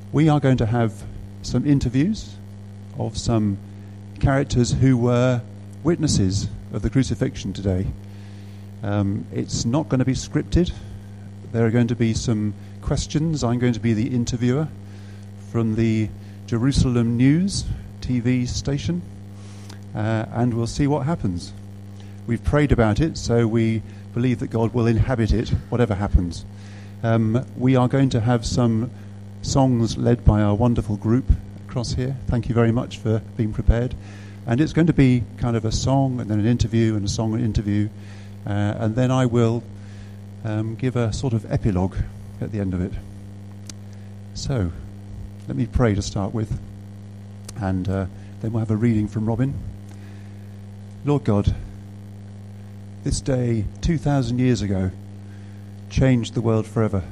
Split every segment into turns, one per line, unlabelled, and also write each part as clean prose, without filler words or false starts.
We are going to have some interviews of some characters who were witnesses of the crucifixion today. It's not going to be scripted. There are going to be some questions. I'm going to be the interviewer from the Jerusalem News TV station, and we'll see what happens. We've prayed about it, so we believe that God will inhabit it, whatever happens. We are going to have some songs led by our wonderful group across here. Thank you very much for being prepared. And it's going to be kind of a song and then an interview and a song and interview. And then I will give a sort of epilogue at the end of it. So, let me pray to start with. And then we'll have a reading from Robin. Lord God, this day 2,000 years ago changed the world forever.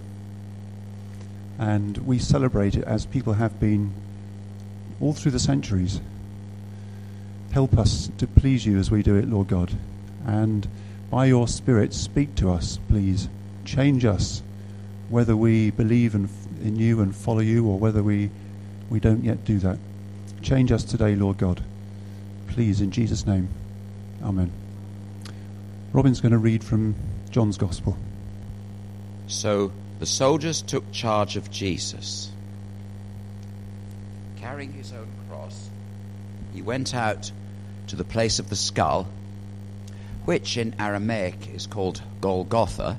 And we celebrate it as people have been all through the centuries. Help us to please you as we do it, Lord God. And by your Spirit, speak to us, please. Change us, whether we believe in you and follow you, or whether we don't yet do that. Change us today, Lord God. Please, in Jesus' name. Amen. Robin's going to read from John's Gospel.
So the soldiers took charge of Jesus. Carrying his own cross, he went out to the place of the skull, which in Aramaic is called Golgotha.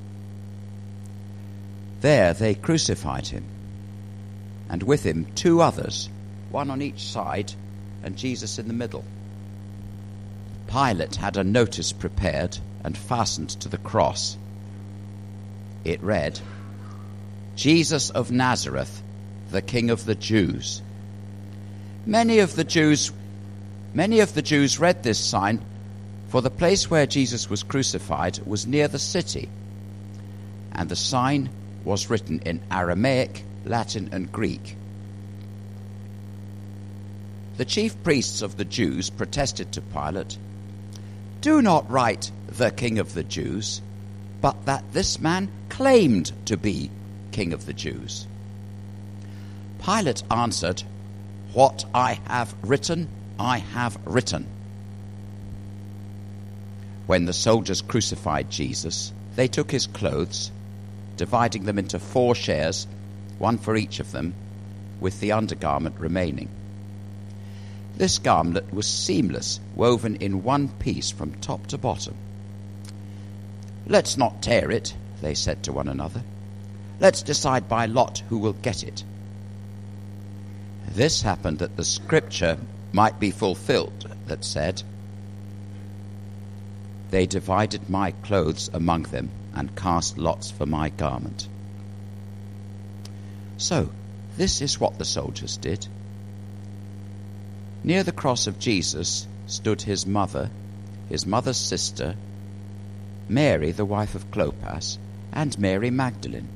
There they crucified him, and with him 2 others, one on each side, and Jesus in the middle. Pilate had a notice prepared and fastened to the cross. It read, "Jesus of Nazareth, the King of the Jews." Many of the Jews read this sign, for the place where Jesus was crucified was near the city, and the sign was written in Aramaic, Latin, and Greek. The chief priests of the Jews protested to Pilate, "Do not write, 'the King of the Jews,' but that this man claimed to be King of the Jews." Pilate answered, "What I have written, I have written." When the soldiers crucified Jesus, they took his clothes, dividing them into 4 shares, one for each of them, with the undergarment remaining. This garment was seamless, woven in one piece from top to bottom. "Let's not tear it," they said to one another. "Let's decide by lot who will get it." This happened that the scripture might be fulfilled that said, "They divided my clothes among them and cast lots for my garment." So, this is what the soldiers did. Near the cross of Jesus stood his mother's sister, Mary, the wife of Clopas, and Mary Magdalene.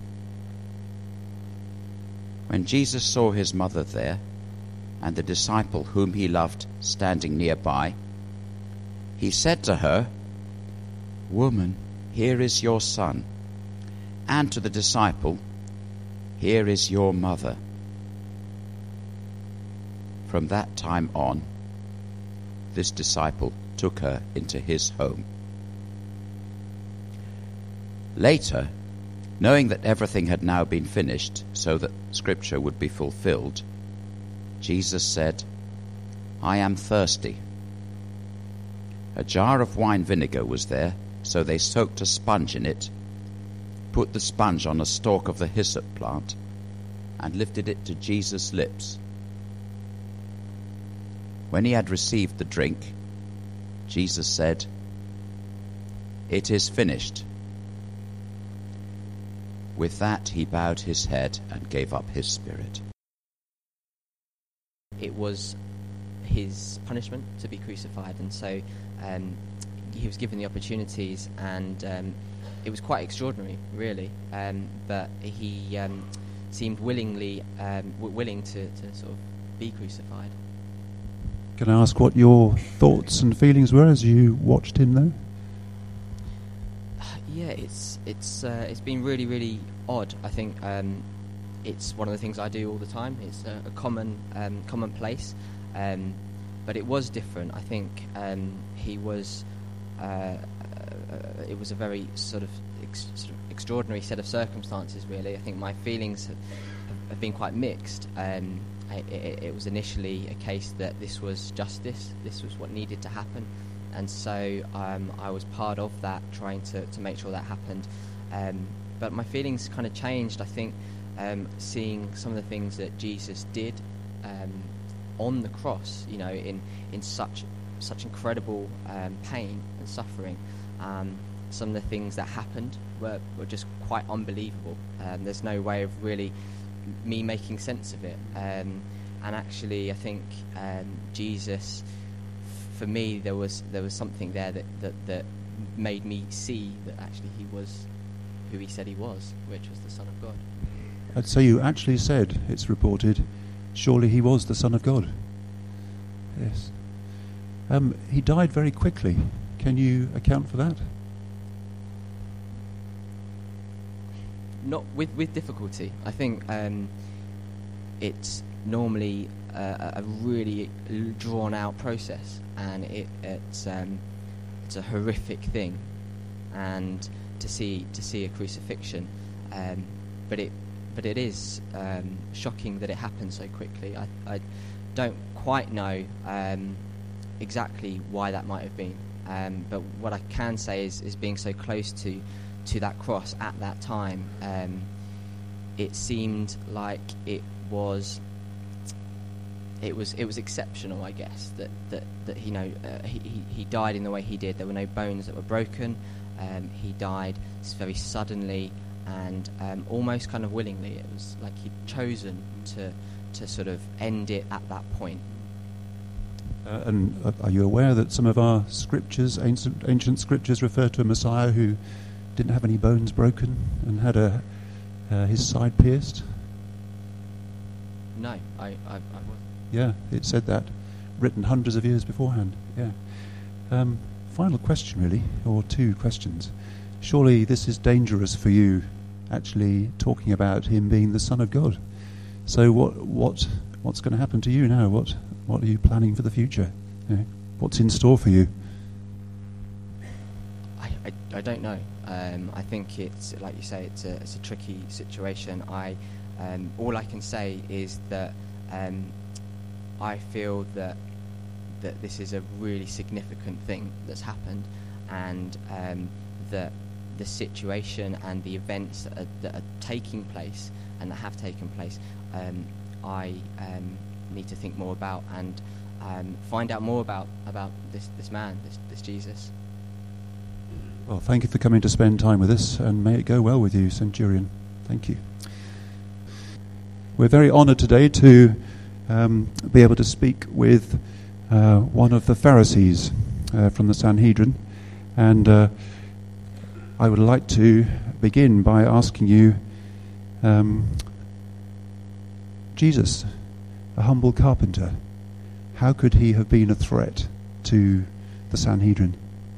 When Jesus saw his mother there, and the disciple whom he loved standing nearby, he said to her, "Woman, here is your son," and to the disciple, "Here is your mother." From that time on, this disciple took her into his home. Later, knowing that everything had now been finished so that Scripture would be fulfilled, Jesus said, "I am thirsty." A jar of wine vinegar was there, so they soaked a sponge in it, put the sponge on a stalk of the hyssop plant, and lifted it to Jesus' lips. When he had received the drink, Jesus said, "It is finished." With that, he bowed his head and gave up his spirit.
It was his punishment to be crucified, and so he was given the opportunities, and it was quite extraordinary, really. But he seemed willing to sort of be crucified.
Can I ask what your thoughts and feelings were as you watched him there?
Yeah, it's been really, really odd. I think it's one of the things I do all the time. It's a commonplace, but it was different. I think he was. It was a very sort of extraordinary set of circumstances. Really, I think my feelings have been quite mixed. It was initially a case that this was justice. This was what needed to happen, and so I was part of that, trying to make sure that happened. But my feelings kind of changed. I think seeing some of the things that Jesus did on the cross, in such incredible pain and suffering. Some of the things that happened were just quite unbelievable. There's no way of really me making sense of it. And actually, I think Jesus, for me, there was something there that made me see that actually he was who he said he was, which was the Son of God.
And so you actually said, it's reported, surely he was the Son of God. Yes. He died very quickly. Can you account for that?
Not with difficulty. I think it's normally a really drawn-out process, and it's a horrific thing, and to see a crucifixion, but it is shocking that it happened so quickly. I don't quite know exactly why that might have been, but what I can say is being so close to that cross at that time, it seemed like it was exceptional, I guess, that he died in the way he did. There were no bones that were broken. He died very suddenly and almost kind of willingly. It was like he'd chosen to sort of end it at that point.
And are you aware that some of our scriptures, ancient scriptures, refer to a Messiah who didn't have any bones broken and had his side pierced?
No, I wasn't.
Yeah, it said that, written hundreds of years beforehand. Yeah. Final question, really, or two questions. Surely this is dangerous for you, actually talking about him being the Son of God. So what's going to happen to you now? What are you planning for the future? What's in store for you?
I don't know. I think it's, like you say, it's a tricky situation. All I can say is that I feel that this is a really significant thing that's happened, and that the situation and the events that are taking place and that have taken place, I need to think more about and find out more about this man, this Jesus.
Well, thank you for coming to spend time with us, and may it go well with you, Centurion. Thank you. We're very honoured today to be able to speak with one of the Pharisees from the Sanhedrin, and I would like to begin by asking you, Jesus, a humble carpenter, how could he have been a threat to the Sanhedrin?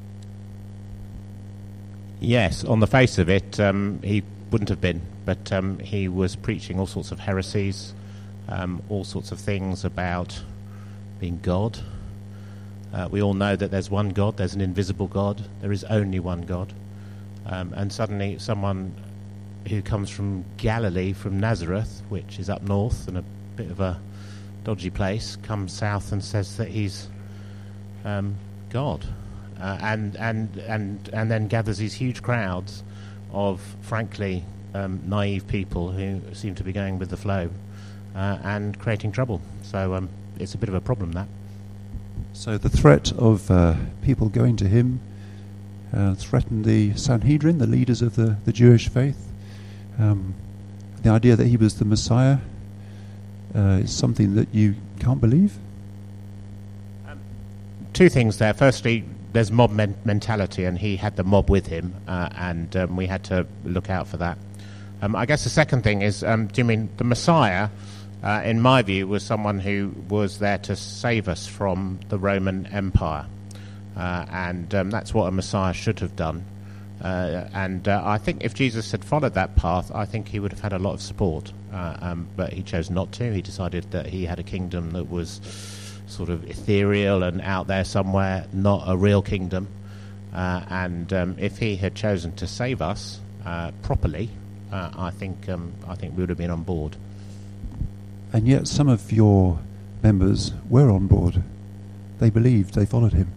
Yes, on the face of it, he wouldn't have been, but he was preaching all sorts of heresies, all sorts of things about being God. We all know that there's one God, there's an invisible God, there is only one God. And suddenly someone who comes from Galilee, from Nazareth, which is up north and a bit of a dodgy place, comes south and says that he's God. And then gathers these huge crowds of, frankly, naive people who seem to be going with the flow and creating trouble. So it's a bit of a problem, that.
So the threat of people going to him threatened the Sanhedrin, the leaders of the Jewish faith. The idea that he was the Messiah is something that you can't believe?
Two things there. Firstly, there's mob mentality, and he had the mob with him, and we had to look out for that. I guess the second thing is, do you mean the Messiah, in my view, was someone who was there to save us from the Roman Empire, and that's what a Messiah should have done. And I think if Jesus had followed that path, I think he would have had a lot of support. but he chose not to. He decided that he had a kingdom that was sort of ethereal and out there somewhere, not a real kingdom. And if he had chosen to save us properly, I think we would have been on board.
And yet some of your members were on board. They believed, they followed him.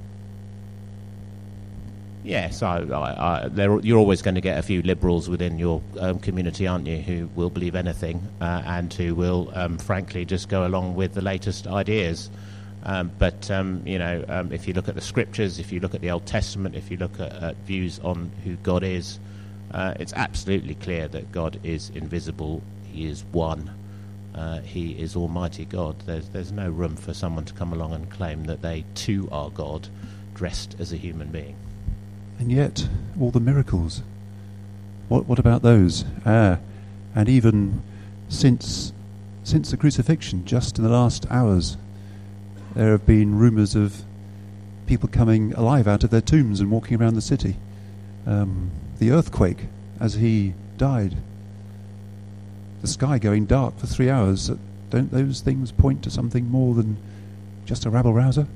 Yes, you're always going to get a few liberals within your community, aren't you, who will believe anything and who will, frankly, just go along with the latest ideas. But if you look at the scriptures, if you look at the Old Testament, if you look at views on who God is, it's absolutely clear that God is invisible. He is one. He is Almighty God. There's no room for someone to come along and claim that they too are God, dressed as a human being.
And yet, all the miracles, what about those? And even since the crucifixion, just in the last hours, there have been rumours of people coming alive out of their tombs and walking around the city. The earthquake, as he died, the sky going dark for 3 hours. Don't those things point to something more than just a rabble-rouser?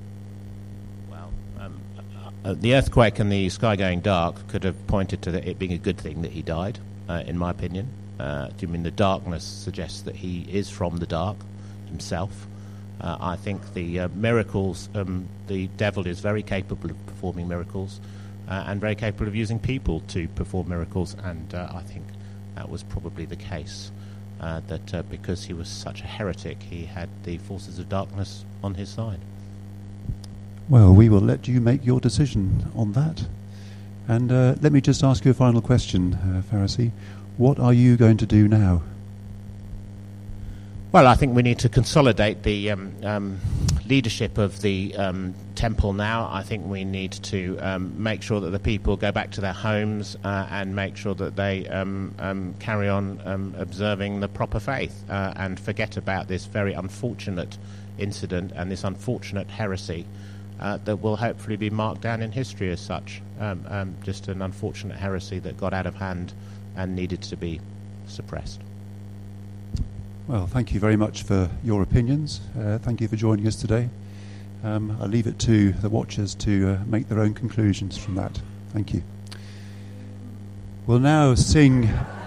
The earthquake and the sky going dark could have pointed to it being a good thing that he died, in my opinion. Do you mean the darkness suggests that he is from the dark himself? I think the miracles, the devil is very capable of performing miracles and very capable of using people to perform miracles, and I think that was probably the case, that because he was such a heretic, he had the forces of darkness on his side.
Well, we will let you make your decision on that. And let me just ask you a final question, Pharisee. What are you going to do now?
Well, I think we need to consolidate the leadership of the temple now. I think we need to make sure that the people go back to their homes and make sure that they carry on observing the proper faith and forget about this very unfortunate incident and this unfortunate heresy that will hopefully be marked down in history as such. Just an unfortunate heresy that got out of hand and needed to be suppressed.
Well, thank you very much for your opinions. Thank you for joining us today. I'll leave it to the watchers to make their own conclusions from that. Thank you. We'll now sing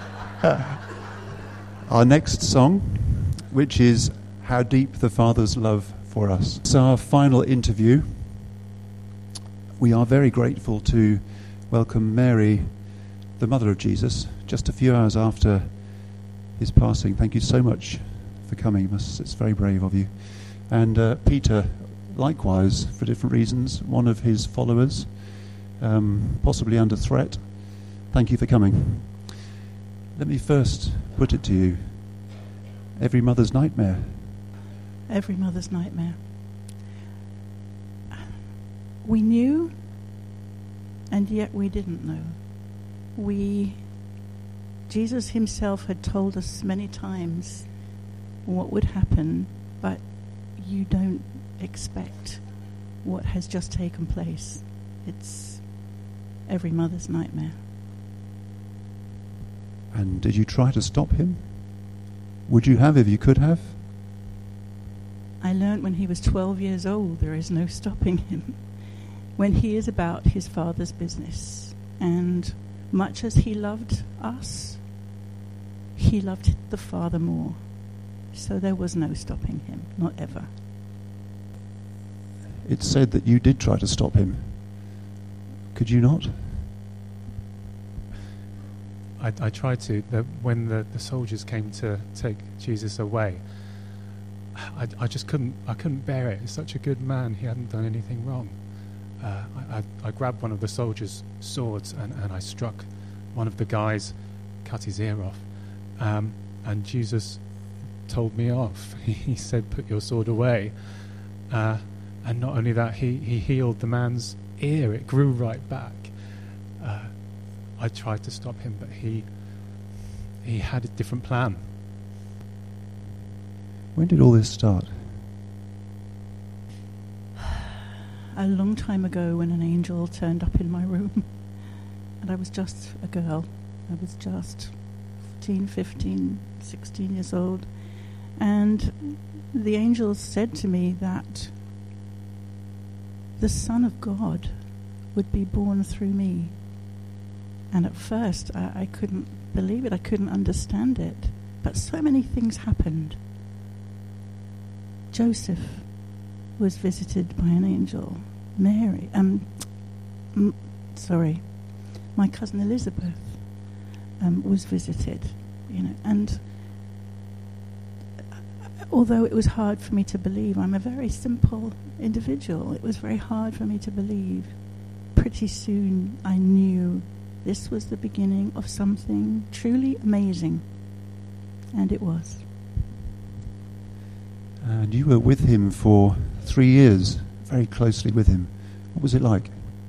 our next song, which is How Deep the Father's Love for Us. It's our final interview. We are very grateful to welcome Mary, the mother of Jesus, just a few hours after his passing. Thank you so much for coming. It's very brave of you. And Peter, likewise, for different reasons, one of his followers, possibly under threat. Thank you for coming. Let me first put it to you. Every mother's nightmare.
Every mother's nightmare. We knew, and yet we didn't know. Jesus himself had told us many times what would happen, but you don't expect what has just taken place. It's every mother's nightmare.
And did you try to stop him? Would you have if you could have?
I learned when he was 12 years old there is no stopping him when he is about his Father's business. And much as he loved us, he loved the Father more. So there was no stopping him, not ever.
It's said that you did try to stop him. Could you not?
I tried to. When the soldiers came to take Jesus away, I just couldn't bear it. He's such a good man. He hadn't done anything wrong. I grabbed one of the soldiers' swords and I struck one of the guys, cut his ear off. And Jesus told me off. He said, "Put your sword away." And not only that, he healed the man's ear. It grew right back. I tried to stop him, but he had a different plan.
When did all this start?
A long time ago, when an angel turned up in my room, and I was just a girl. I was just 14, 15, 16 years old. And the angel said to me that the Son of God would be born through me. And at first I couldn't believe it, I couldn't understand it. But so many things happened. Joseph was visited by an angel. Mary, my cousin Elizabeth was visited, and although it was hard for me to believe, I'm a very simple individual, it was very hard for me to believe. Pretty soon I knew this was the beginning of something truly amazing, and it was.
And you were with him for 3 years, very closely with him. What was it like?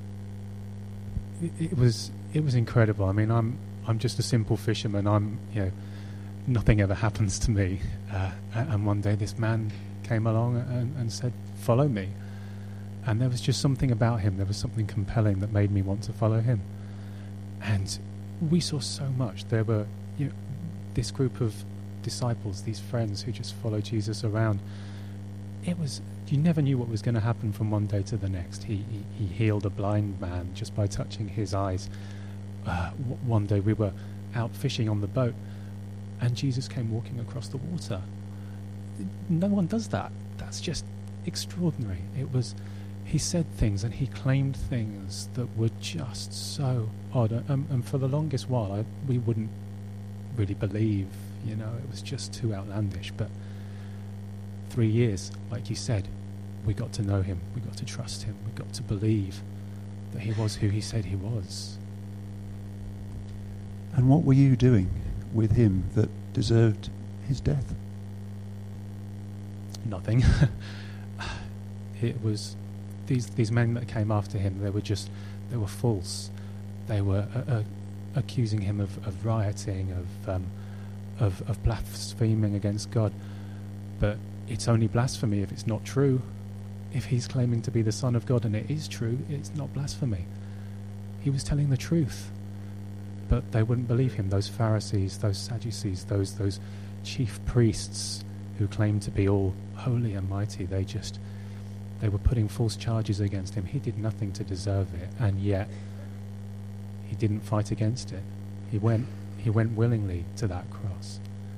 It was incredible. I mean, I'm just a simple fisherman. Nothing ever happens to me. And one day this man came along and said, "Follow me." And there was just something about him. There was something compelling that made me want to follow him. And we saw so much. There were this group of disciples, these friends who just followed Jesus around. You never knew what was going to happen from one day to the next. He healed a blind man just by touching his eyes. One day we were out fishing on the boat, and Jesus came walking across the water. No one does that. That's just extraordinary. He said things and he claimed things that were just so odd. And for the longest while, we wouldn't really believe. It was just too outlandish. But 3 years, like you said, we got to know him, we got to trust him, we got to believe that he was who he said he was.
And what were you doing with him that deserved his death?
Nothing. It was these men that came after him, they were false. They were accusing him of rioting, of blaspheming against God. But it's only blasphemy if it's not true. If he's claiming to be the Son of God and it is true, it's not blasphemy. He was telling the truth. But they wouldn't believe him. Those Pharisees, those Sadducees, those chief priests who claimed to be all holy and mighty, they were putting false charges against him. He did nothing to deserve it, and yet he didn't fight against it. He went willingly to that cross.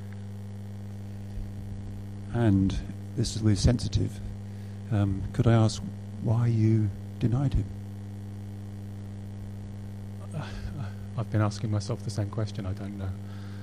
And
this is really sensitive. Could I ask why you denied him?
I've been asking myself the same question. I don't know.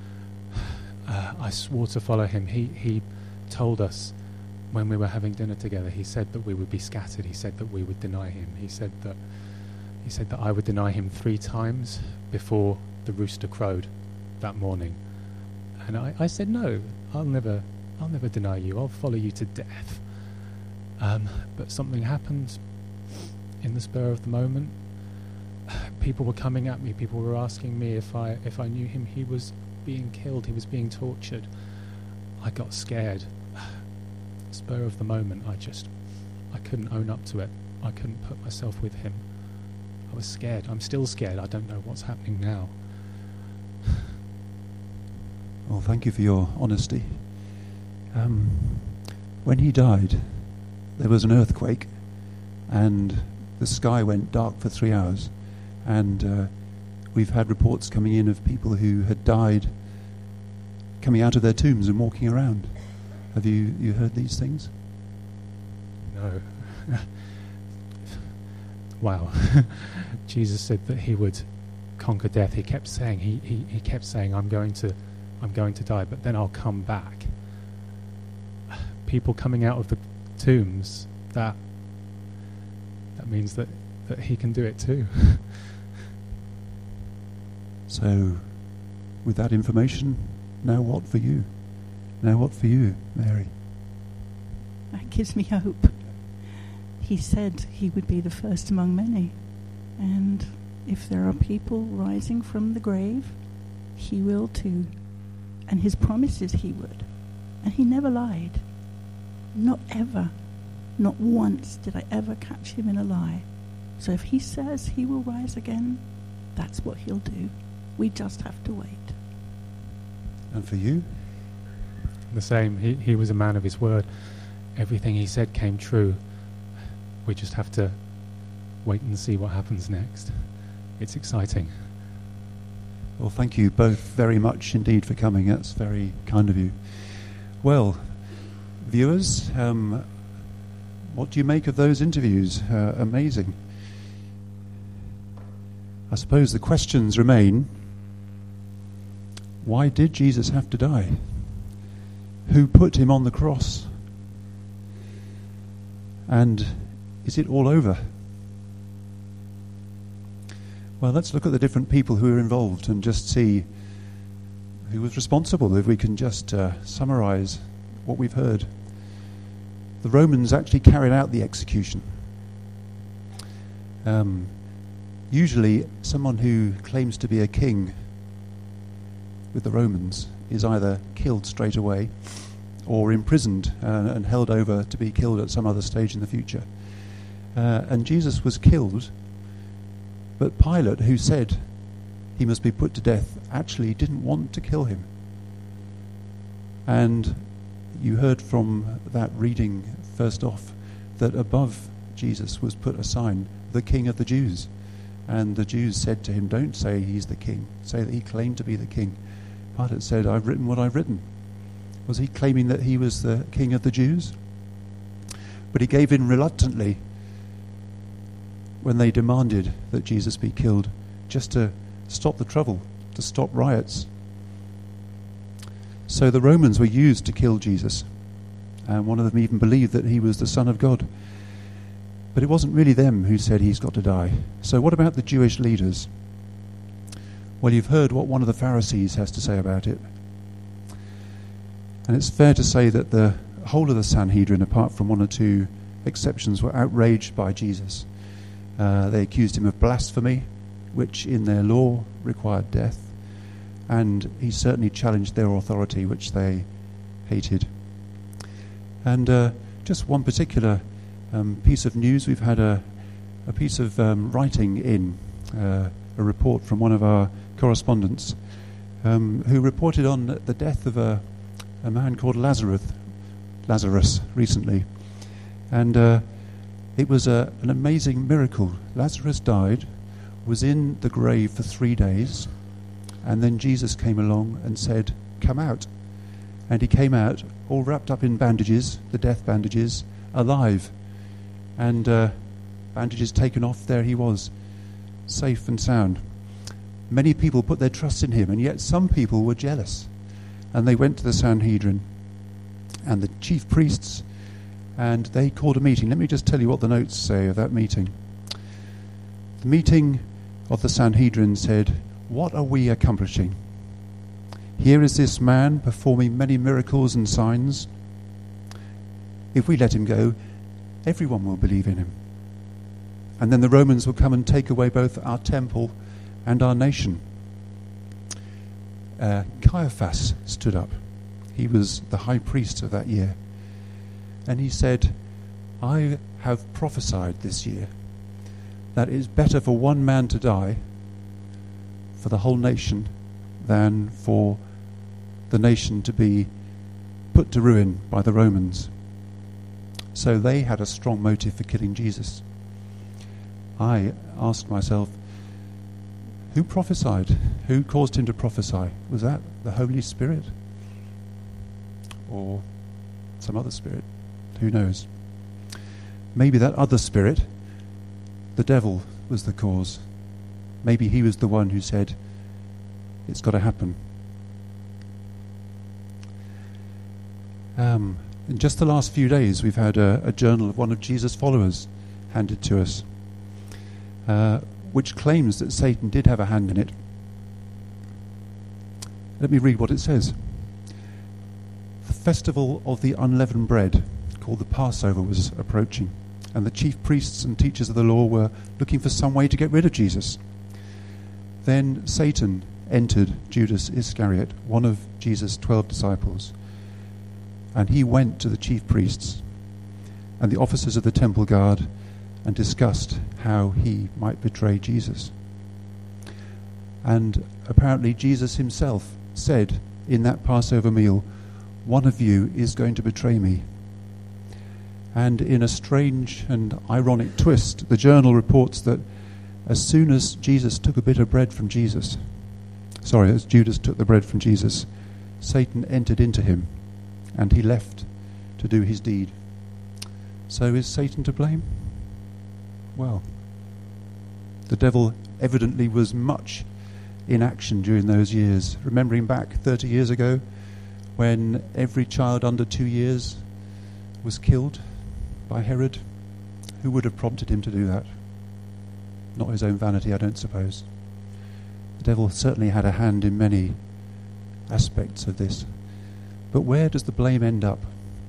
I swore to follow him. He told us when we were having dinner together. He said that we would be scattered. He said that we would deny him. He said that I would deny him 3 times before the rooster crowed that morning. And I said, no, I'll never deny you. I'll follow you to death. But something happened in the spur of the moment. People were coming at me. People were asking me if I knew him. He was being killed. He was being tortured. I got scared. Spur of the moment, I couldn't own up to it. I couldn't put myself with him. I was scared. I'm still scared. I don't know what's happening now.
Well, thank you for your honesty. When he died, there was an earthquake, and the sky went dark for 3 hours. And we've had reports coming in of people who had died coming out of their tombs and walking around. Have you heard these things?
No. Wow. Jesus said that he would conquer death. He kept saying, he kept saying, I'm going to die, but then I'll come back. People coming out of the tombs, that means that he can do it too.
So, with that information, now what for you? Now what for you, Mary?
That gives me hope. He said he would be the first among many. And if there are people rising from the grave, he will too. And his promises he would. And he never lied. Not ever. Not once did I ever catch him in a lie. So if he says he will rise again, that's what he'll do. We just have to wait.
And for you?
The same. He was a man of his word. Everything he said came true. We just have to wait and see what happens next. It's exciting.
Well, thank you both very much indeed for coming. That's very kind of you. Well, viewers, what do you make of those interviews? Amazing. I suppose the questions remain: why did Jesus have to die? Who put him on the cross? And is it all over? Well, let's look at the different people who were involved and just see who was responsible, if we can just summarize what we've heard. The Romans actually carried out the execution. Usually, someone who claims to be a king with the Romans is either killed straight away or imprisoned and held over to be killed at some other stage in the future. And Jesus was killed, but Pilate, who said he must be put to death, actually didn't want to kill him. And you heard from that reading first off that above Jesus was put a sign, the King of the Jews. And the Jews said to him, don't say he's the king, say that he claimed to be the king. Pilate said, I've written what I've written. Was he claiming that he was the king of the Jews? But he gave in reluctantly when they demanded that Jesus be killed, just to stop the trouble, to stop riots. So the Romans were used to kill Jesus, and one of them even believed that he was the Son of God. But it wasn't really them who said he's got to die. So what about the Jewish leaders? Well, you've heard what one of the Pharisees has to say about it. And it's fair to say that the whole of the Sanhedrin, apart from one or two exceptions, were outraged by Jesus. They accused him of blasphemy, which in their law required death, and he certainly challenged their authority, which they hated. And just one particular piece of news, we've had a piece of writing in, a report from one of our correspondents, who reported on the death of a man called Lazarus recently. And it was an amazing miracle. Lazarus died, was in the grave for 3 days, and then Jesus came along and said, come out. And he came out all wrapped up in bandages, the death bandages, alive. And bandages taken off, there he was, safe and sound. Many people put their trust in him, and yet some people were jealous. And they went to the Sanhedrin and the chief priests, and they called a meeting. Let me just tell you what the notes say of that meeting. The meeting of the Sanhedrin said, what are we accomplishing? Here is this man performing many miracles and signs. If we let him go, everyone will believe in him. And then the Romans will come and take away both our temple and our nation. Caiaphas stood up. He was the high priest of that year. And he said, I have prophesied this year that it is better for one man to die for the whole nation than for the nation to be put to ruin by the Romans. So they had a strong motive for killing Jesus. I asked myself, who prophesied? Who caused him to prophesy? Was that the Holy Spirit? Or some other spirit? Who knows? Maybe that other spirit, the devil, was the cause. Maybe he was the one who said, it's got to happen. In just the last few days, we've had a journal of one of Jesus' followers handed to us, which claims that Satan did have a hand in it. Let me read what it says. The festival of the unleavened bread, called the Passover, was approaching, and the chief priests and teachers of the law were looking for some way to get rid of Jesus. Then Satan entered Judas Iscariot, one of Jesus' 12 disciples, and he went to the chief priests and the officers of the temple guard and discussed how he might betray Jesus. And apparently Jesus himself said in that Passover meal, one of you is going to betray me. And in a strange and ironic twist, the journal reports that as soon as Judas took the bread from Jesus, Satan entered into him and he left to do his deed. So is Satan to blame? Well, the devil evidently was much in action during those years. Remembering back 30 years ago when every child under 2 years was killed by Herod, who would have prompted him to do that? Not his own vanity, I don't suppose. The devil certainly had a hand in many aspects of this. But where does the blame end up?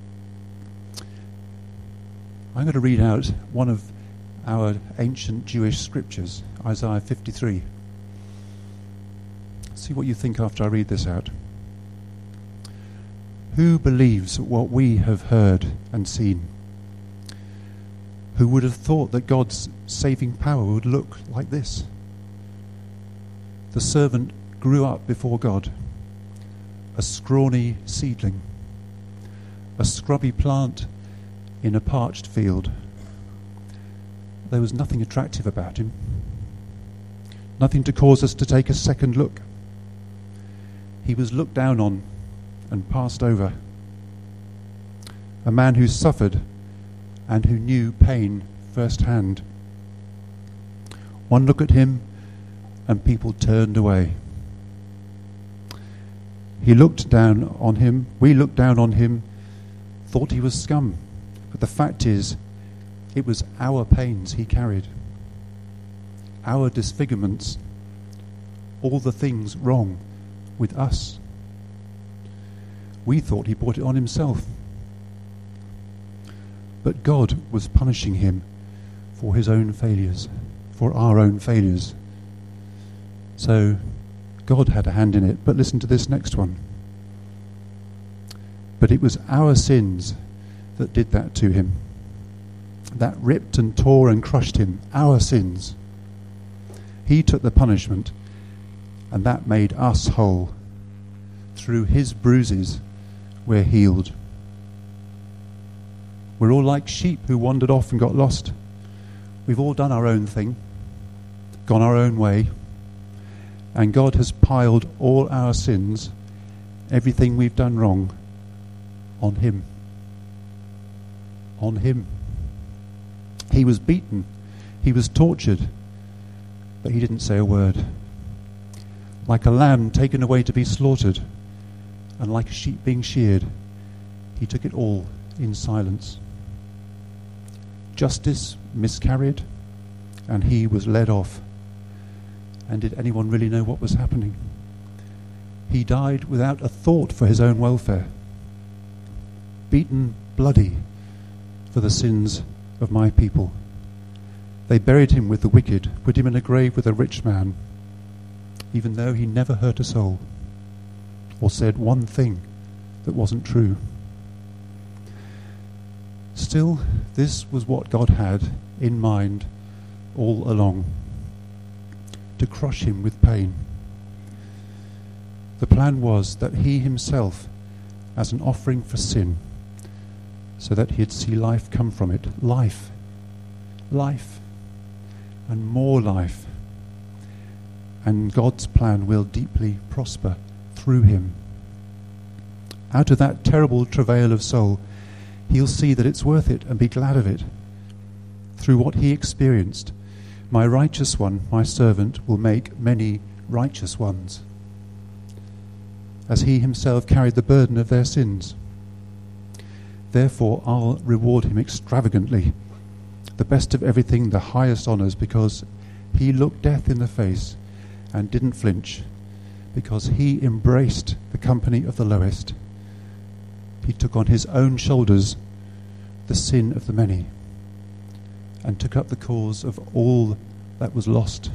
I'm going to read out one of our ancient Jewish scriptures, Isaiah 53. See what you think after I read this out. Who believes what we have heard and seen? Who would have thought that God's saving power would look like this? The servant grew up before God, a scrawny seedling, a scrubby plant in a parched field. There was nothing attractive about him, nothing to cause us to take a second look. He was looked down on and passed over. A man who suffered and who knew pain firsthand. One look at him and people turned away. He looked down on him, we looked down on him, thought he was scum. But the fact is, it was our pains he carried, our disfigurements, all the things wrong with us. We thought he brought it on himself. But God was punishing him for his own failures, for our own failures. So God had a hand in it. But listen to this next one. But it was our sins that did that to him, that ripped and tore and crushed him, our sins. He took the punishment, and that made us whole. Through his bruises we're healed. We're all like sheep who wandered off and got lost. We've all done our own thing, gone our own way, and God has piled all our sins, everything we've done wrong, on him. On him. He was beaten, he was tortured, but he didn't say a word. Like a lamb taken away to be slaughtered, and like a sheep being sheared, he took it all in silence. Justice miscarried, and he was led off. And did anyone really know what was happening? He died without a thought for his own welfare. Beaten bloody for the sins of my people. They buried him with the wicked, put him in a grave with a rich man, even though he never hurt a soul or said one thing that wasn't true. Still, this was what God had in mind all along, to crush him with pain. The plan was that he himself, as an offering for sin, so that he'd see life come from it. Life, and more life. And God's plan will deeply prosper through him. Out of that terrible travail of soul, he'll see that it's worth it and be glad of it. Through what he experienced, my righteous one, my servant, will make many righteous ones, as he himself carried the burden of their sins. Therefore I'll reward him extravagantly, the best of everything, the highest honours, because he looked death in the face and didn't flinch, because he embraced the company of the lowest. He took on his own shoulders the sin of the many and took up the cause of all that was lost.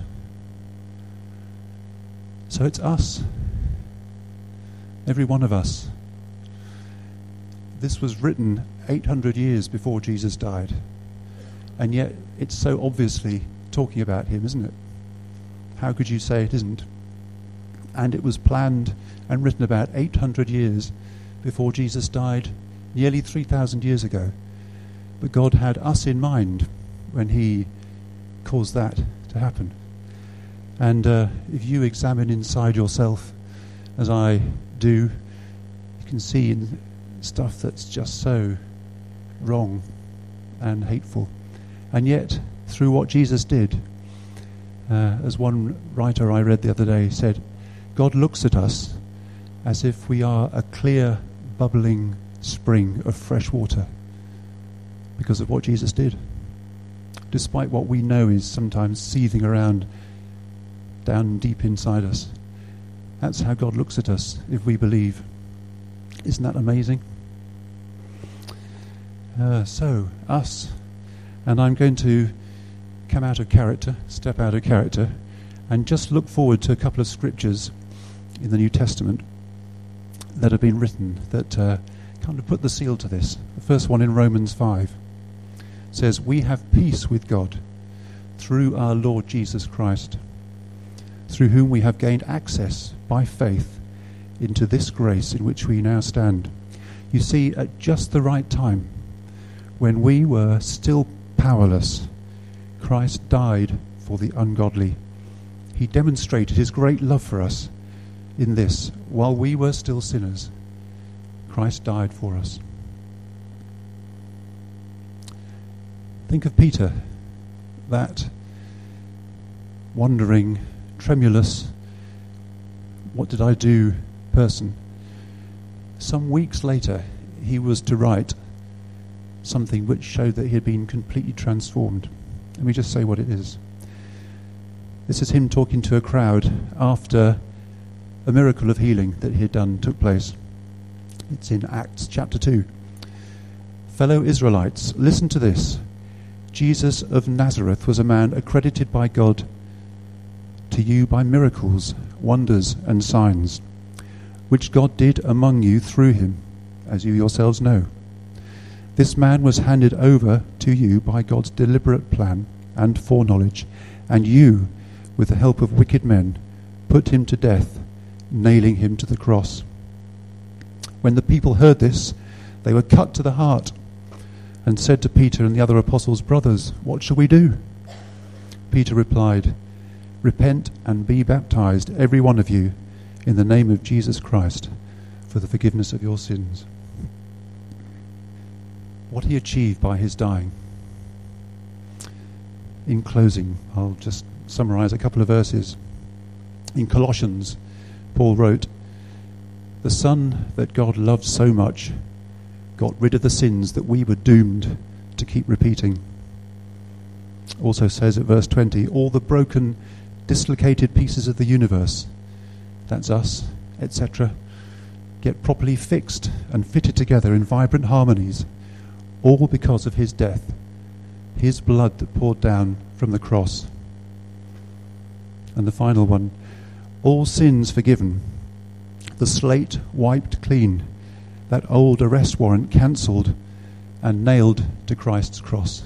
So it's us, every one of us. This was written 800 years before Jesus died, and yet it's so obviously talking about him, isn't it? How could you say it isn't? and it was planned and written about 800 years before Jesus died, nearly 3,000 years ago. But God had us in mind when he caused that to happen. And if you examine inside yourself, as I do, you can see stuff that's just so wrong and hateful. And yet, through what Jesus did, as one writer I read the other day said, God looks at us as if we are a clear, bubbling spring of fresh water because of what Jesus did. Despite what we know is sometimes seething around down deep inside us. That's how God looks at us if we believe. Isn't that amazing? So, us. And I'm going to come out of character, step out of character, and just look forward to a couple of scriptures in the New Testament that have been written that kind of put the seal to this. The first one in Romans 5 says, "We have peace with God through our Lord Jesus Christ, through whom we have gained access by faith into this grace in which we now stand." You see, at just the right time, when we were still powerless, Christ died for the ungodly. He demonstrated his great love for us in this. While we were still sinners, Christ died for us. Think of Peter, that wandering, tremulous, what did I do person. Some weeks later, he was to write something which showed that he had been completely transformed. Let me just say what it is. This is him talking to a crowd after a miracle of healing that he had done took place. It's in Acts chapter 2. "Fellow Israelites, listen to this. Jesus of Nazareth was a man accredited by God to you by miracles, wonders, and signs, which God did among you through him, as you yourselves know. This man was handed over to you by God's deliberate plan and foreknowledge, and you, with the help of wicked men, put him to death, nailing him to the cross. When the people heard this, they were cut to the heart and said to Peter and the other apostles, 'Brothers, what shall we do?' Peter replied, 'Repent and be baptized, every one of you, in the name of Jesus Christ, for the forgiveness of your sins.'" What he achieved by his dying. In closing, I'll just summarize a couple of verses. In Colossians, Paul wrote, "The Son that God loved so much got rid of the sins that we were doomed to keep repeating." Also says at verse 20, "All the broken, dislocated pieces of the universe," that's us, etc., "get properly fixed and fitted together in vibrant harmonies, all because of his death, his blood that poured down from the cross." And the final one, "All sins forgiven, the slate wiped clean, that old arrest warrant cancelled and nailed to Christ's cross."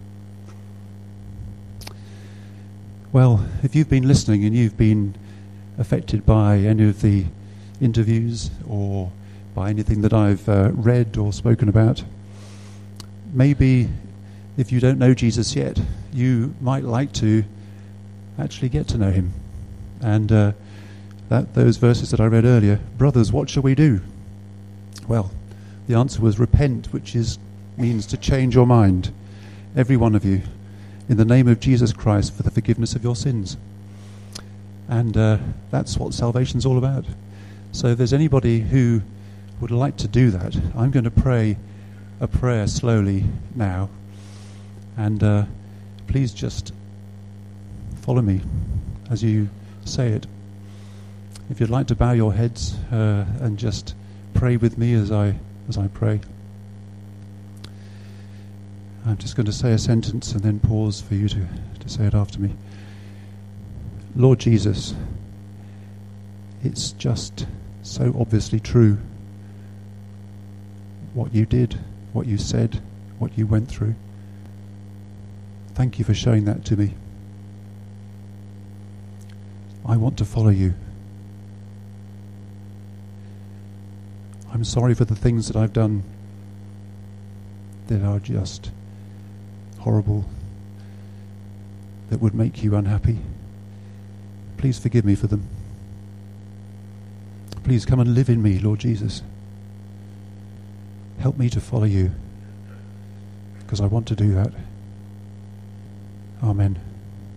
Well, if you've been listening and you've been affected by any of the interviews or by anything that I've read or spoken about, maybe if you don't know Jesus yet, you might like to actually get to know him. And those verses that I read earlier, "Brothers, what shall we do?" Well, the answer was repent, which means to change your mind, every one of you, in the name of Jesus Christ for the forgiveness of your sins. And that's what salvation's all about. So if there's anybody who would like to do that, I'm going to pray a prayer slowly now. And please just follow me as you say it. If you'd like to bow your heads and just pray with me as I pray. I'm just going to say a sentence and then pause for you to say it after me. Lord Jesus, it's just so obviously true what you did, what you said, what you went through. Thank you for showing that to me. I want to follow you. I'm sorry for the things that I've done that are just horrible, that would make you unhappy. Please forgive me for them. Please come and live in me, Lord Jesus. Help me to follow you, because I want to do that. Amen.